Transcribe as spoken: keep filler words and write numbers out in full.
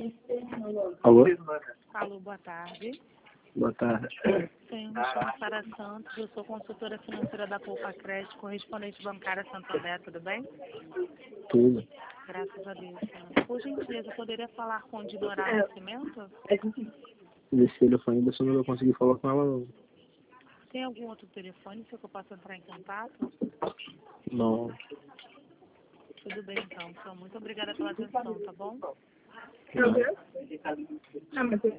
Alô? Alô, boa tarde. Boa tarde. Sim, me chamo Sara Santos, eu sou consultora financeira da Poupa Crédito, correspondente bancária Santander, tudo bem? Tudo. Graças a Deus. Por gentileza, eu poderia falar com o Dinorá Nascimento? Desse telefone ainda só não vou conseguir falar com ela não. Tem algum outro telefone que eu possa entrar em contato? Não. Tudo bem, então. Então, muito obrigada pela atenção, tá bom? Não.